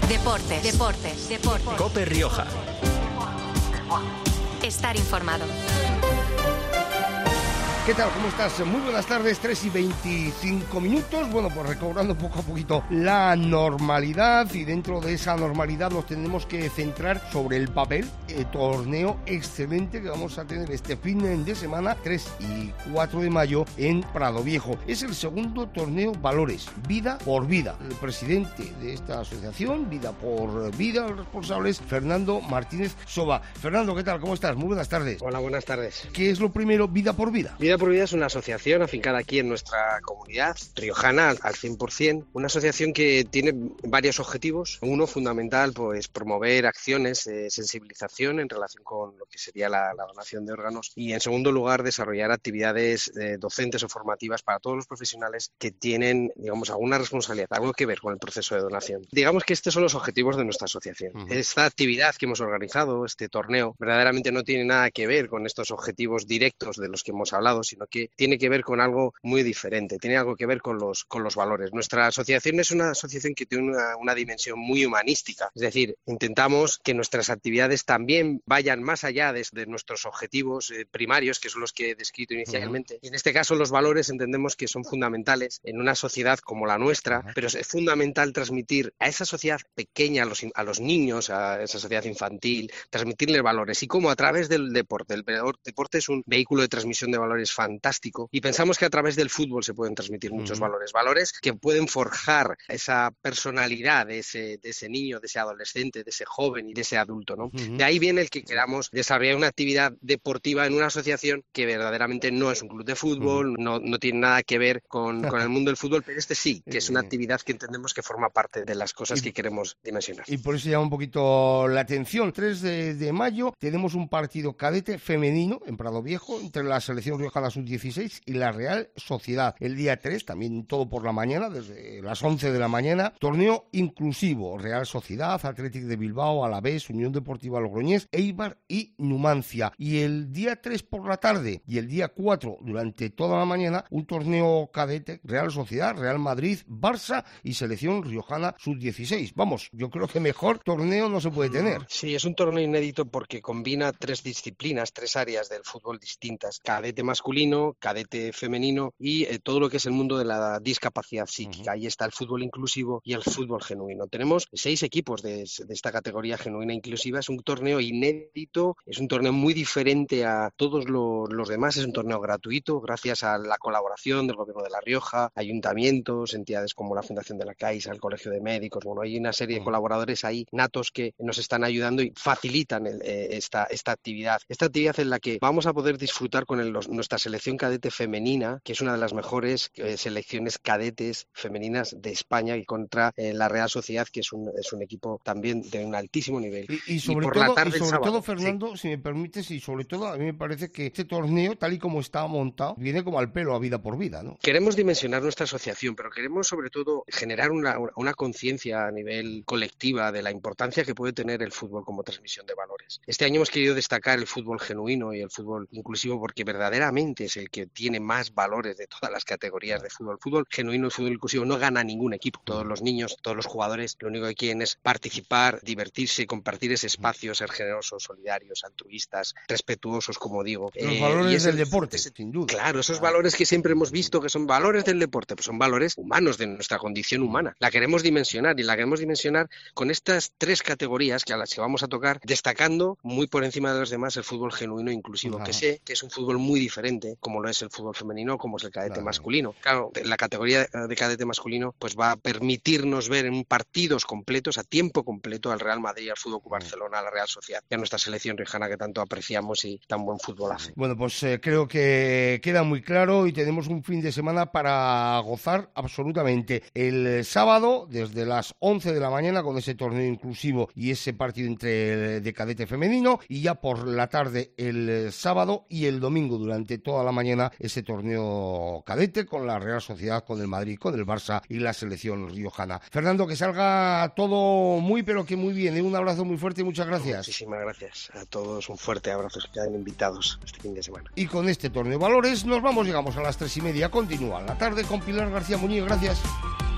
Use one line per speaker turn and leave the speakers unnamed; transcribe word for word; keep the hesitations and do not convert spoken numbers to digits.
Deportes, deportes, deportes.
COPE Rioja.
Estar informado.
¿Qué tal? ¿Cómo estás? Muy buenas tardes, tres y veinticinco minutos. Bueno, pues recobrando poco a poquito la normalidad, y dentro de esa normalidad nos tenemos que centrar sobre el papel, el torneo excelente que vamos a tener este fin de semana, tres y cuatro de mayo, en Prado Viejo. Es el segundo torneo Valores, Vida por Vida. El presidente de esta asociación, Vida por Vida, el responsable es Fernando Martínez Soba. Fernando, ¿qué tal? ¿Cómo estás? Muy buenas tardes.
Hola, buenas tardes.
¿Qué es lo primero, Vida por Vida?
Vida por Vida es una asociación afincada aquí en nuestra comunidad riojana al cien por ciento, una asociación que tiene varios objetivos. Uno fundamental, pues promover acciones de sensibilización en relación con lo que sería la, la donación de órganos, y en segundo lugar desarrollar actividades eh, docentes o formativas para todos los profesionales que tienen, digamos, alguna responsabilidad, algo que ver con el proceso de donación. Digamos que estos son los objetivos de nuestra asociación. Uh-huh. Esta actividad que hemos organizado, este torneo, verdaderamente no tiene nada que ver con estos objetivos directos de los que hemos hablado, sino que tiene que ver con algo muy diferente, tiene algo que ver con los, con los valores. Nuestra asociación es una asociación que tiene una, una dimensión muy humanística, es decir, intentamos que nuestras actividades también vayan más allá de, de nuestros objetivos eh, primarios, que son los que he descrito inicialmente. Uh-huh. Y en este caso los valores entendemos que son fundamentales en una sociedad como la nuestra, uh-huh. pero es fundamental transmitir a esa sociedad pequeña, a los, a los niños, a esa sociedad infantil, transmitirles valores, y cómo a través del deporte. El deporte es un vehículo de transmisión de valores fantástico, y pensamos que a través del fútbol se pueden transmitir muchos uh-huh. valores, valores que pueden forjar esa personalidad de ese, de ese niño, de ese adolescente, de ese joven y de ese adulto, ¿no? Uh-huh. De ahí viene el que queramos desarrollar una actividad deportiva en una asociación que verdaderamente no es un club de fútbol, uh-huh. no, no tiene nada que ver con, con el mundo del fútbol, pero este sí, que es una actividad que entendemos que forma parte de las cosas y, que queremos dimensionar.
Y por eso llama un poquito la atención. tres de mayo tenemos un partido cadete femenino en Prado Viejo entre la selección riojana sub dieciséis y la Real Sociedad. El día tres, también todo por la mañana, desde las once de la mañana, torneo inclusivo, Real Sociedad, Athletic de Bilbao, Alavés, Unión Deportiva Logroñés, Eibar y Numancia. Y el día tres por la tarde y el día cuatro durante toda la mañana, un torneo cadete, Real Sociedad, Real Madrid, Barça y selección riojana sub dieciséis. Vamos, yo creo que mejor torneo no se puede tener.
Sí, es un torneo inédito porque combina tres disciplinas, tres áreas del fútbol distintas: cadete masculino, cadete femenino y eh, todo lo que es el mundo de la discapacidad psíquica. Uh-huh. Ahí está el fútbol inclusivo y el fútbol genuino. Tenemos seis equipos de, de esta categoría genuina inclusiva. Es un torneo inédito, es un torneo muy diferente a todos los, los demás. Es un torneo gratuito gracias a la colaboración del Gobierno de La Rioja, ayuntamientos, entidades como la Fundación de la Caixa, el Colegio de Médicos. Bueno, hay una serie de colaboradores ahí natos que nos están ayudando y facilitan el, eh, esta, esta actividad. Esta actividad en la que vamos a poder disfrutar con el, los, nuestra selección cadete femenina, que es una de las mejores eh, selecciones cadetes femeninas de España, y contra eh, la Real Sociedad, que es un, es un equipo también de un altísimo nivel.
Y, y sobre, y por todo, la tarde, y sobre sábado, todo, Fernando, sí. si me permites, y sobre todo, a mí me parece que este torneo, tal y como está montado, viene como al pelo a Vida por Vida, ¿no?
Queremos dimensionar nuestra asociación, pero queremos sobre todo generar una, una, una conciencia a nivel colectiva de la importancia que puede tener el fútbol como transmisión de valores. Este año hemos querido destacar el fútbol genuino y el fútbol inclusivo porque verdaderamente es el que tiene más valores de todas las categorías de fútbol. El fútbol genuino y el fútbol inclusivo no gana ningún equipo. Todos los niños, todos los jugadores, lo único que quieren es participar, divertirse, compartir ese espacio, ser generosos, solidarios, altruistas, respetuosos, como digo.
Los eh, valores ese, del deporte, ese, sin duda.
Claro, esos claro. valores que siempre hemos visto que son valores del deporte, pues son valores humanos, de nuestra condición humana. La queremos dimensionar y la queremos dimensionar con estas tres categorías que a las que vamos a tocar, destacando muy por encima de los demás el fútbol genuino e inclusivo, Ajá. que sé que es un fútbol muy diferente, como lo es el fútbol femenino, como es el cadete claro. masculino. Claro, la categoría de cadete masculino pues va a permitirnos ver en partidos completos, a tiempo completo, al Real Madrid, al Fútbol Club Barcelona, a la Real Sociedad y a nuestra selección riojana que tanto apreciamos y tan buen fútbol hace.
Bueno, pues eh, creo que queda muy claro y tenemos un fin de semana para gozar absolutamente. El sábado, desde las once de la mañana, con ese torneo inclusivo y ese partido entre de cadete femenino, y ya por la tarde el sábado y el domingo durante toda la mañana ese torneo cadete con la Real Sociedad, con el Madrid, con el Barça y la selección riojana. Fernando, que salga todo muy pero que muy bien, ¿eh? Un abrazo muy fuerte y muchas gracias.
Muchísimas gracias a todos, un fuerte abrazo, que quedan invitados este fin de semana.
Y con este torneo de valores nos vamos, llegamos a las tres y media, continúa la tarde con Pilar García Muñiz, gracias.